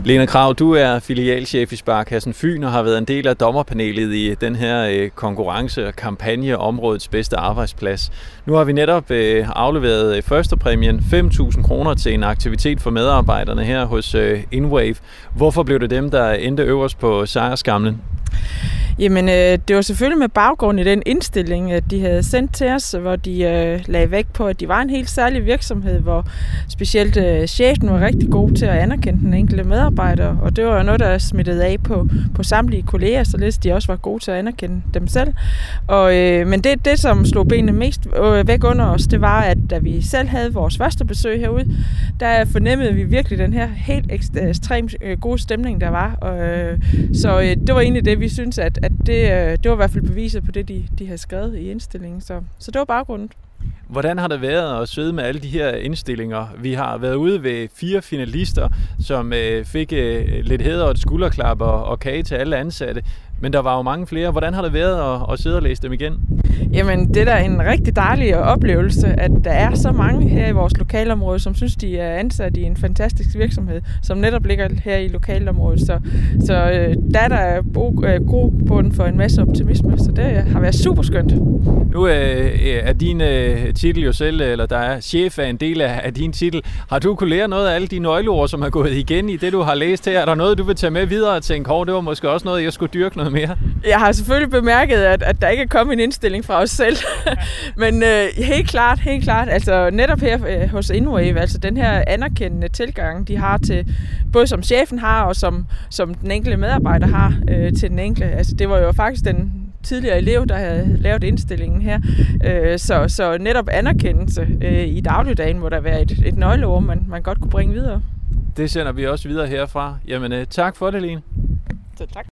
Lena Krag, du er filialchef i Sparekassen Fyn og har været en del af dommerpanelet i den her konkurrence og kampagne Områdets bedste arbejdsplads. Nu har vi netop afleveret førstepræmien 5.000 kroner til en aktivitet for medarbejderne her hos InWave. Hvorfor blev det dem, der endte øverst på sejrskamlen? Jamen, det var selvfølgelig med baggrund i den indstilling, at de havde sendt til os, hvor de lagde vægt på, at de var en helt særlig virksomhed, hvor specielt chefen var rigtig god til at anerkende den enkelte medarbejder, og det var jo noget, der smittede af på samtlige kolleger, således de også var gode til at anerkende dem selv. Men det, som slog benene mest væk under os, det var, at da vi selv havde vores første besøg herude, der fornemmede vi virkelig den her helt ekstremt gode stemning, der var. Så det var egentlig det, vi synes, at det var i hvert fald beviset på det, de havde skrevet i indstillingen. Så det var baggrunden. Hvordan har det været at sidde med alle de her indstillinger? Vi har været ude ved 4 finalister, som fik lidt hæder og et skulderklap og kage til alle ansatte. Men der var jo mange flere. Hvordan har det været at sidde og læse dem igen? Jamen, det er da en rigtig dejlig oplevelse, at der er så mange her i vores lokalområde, som synes, de er ansat i en fantastisk virksomhed, som netop ligger her i lokalområdet. Så der er der god bund for en masse optimisme, så det har været super skønt. Nu er din titel jo selv, eller der er chef af en del af din titel. Har du kunne lære noget af alle de nøgleord, som er gået igen i det, du har læst her? Er der noget, du vil tage med videre og tænke, det var måske også noget, jeg skulle dyrke noget mere? Jeg har selvfølgelig bemærket, at der ikke er kommet en indstilling fra os selv. Men helt klart, altså netop her hos InWave, altså den her anerkendende tilgang, de har til, både som chefen har, og som den enkelte medarbejder har til den enkelte. Altså det var jo faktisk den tidligere elev, der havde lavet indstillingen her. Så netop anerkendelse i dagligdagen, hvor der var et nøgleord, man godt kunne bringe videre. Det sender vi også videre herfra. Jamen tak for det, Lene. Så tak.